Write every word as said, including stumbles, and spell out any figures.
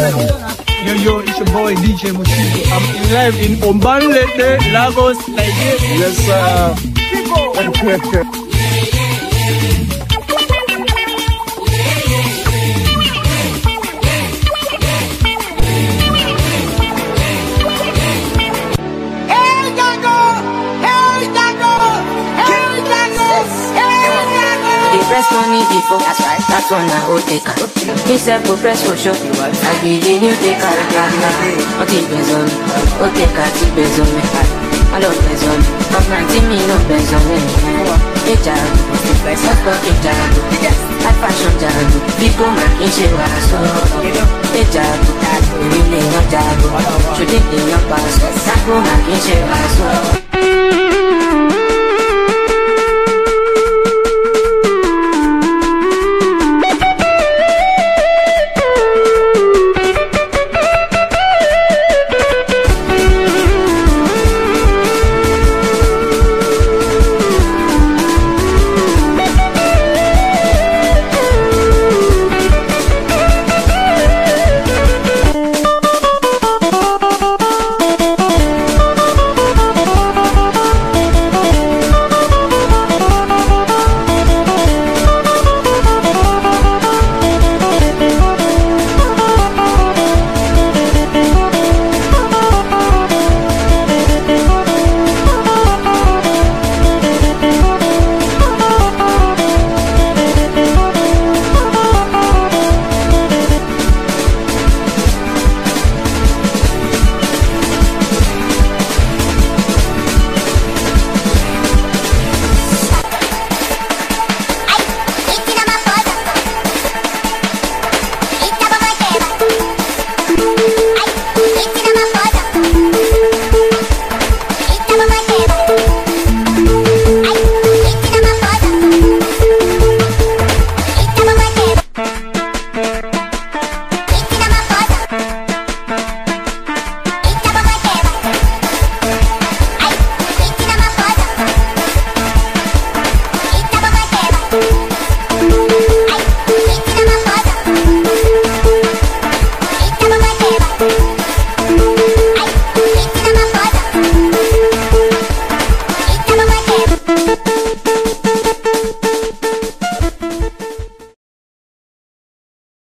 Yo, yo, it's your boy D J Moshiko. I'm in live in Ombanlete, Lagos, Nigeria. Yes, sir. Press money before, that's right. That's one I will take her. He said, "Go press for sure." I be the new taker. What he pays on me? What take her? He pays on me. I love pays on me. But nineteen me no pays on me. Hey Jago, what's for hey Jago? I fashion Jago. People making shit was so. Hey Jago, we really no Jago. Should it be your pass? Jago making shit was so.